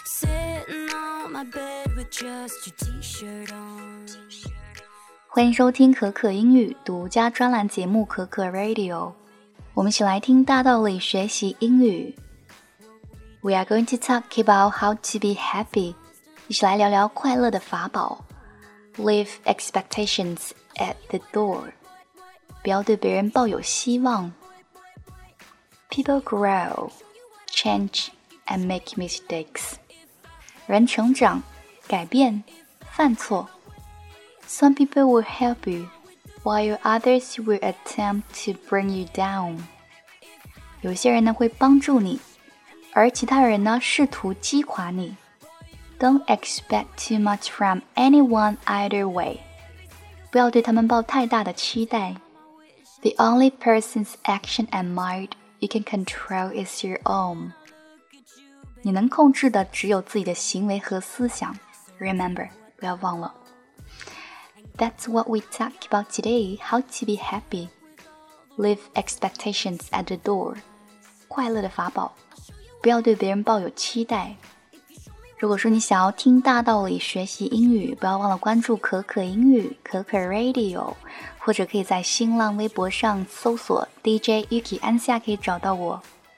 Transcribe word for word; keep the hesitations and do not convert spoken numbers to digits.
Sitting on my bed with just your t-shirt on. 欢迎收听可可英语独家专栏节目可可 Radio， 我们一起来听大道理学习英语。We are going to talk about how to be happy， 一起来聊聊快乐的法宝。Leave expectations at the door， 不要对别人抱有希望。People grow, change, and make mistakes. 人成长、改变、犯错。Some people will help you, while others will attempt to bring you down. 有些人呢会帮助你，而其他人呢试图击垮你。Don't expect too much from anyone either way. 不要对他们抱太大的期待。The only person's action and mind you can control is your own. 你能控制的只有自己的行为和思想。Remember， 不要忘了。That's what we talk about today, how to be happy. Leave expectations at the door. 快乐的法宝，不要对别人抱有期待。如果说你想要听大道理学习英语，不要忘了关注可可英语可可 Radio， 或者可以在新浪微博上搜索 D J Yuki 安夏可以找到我。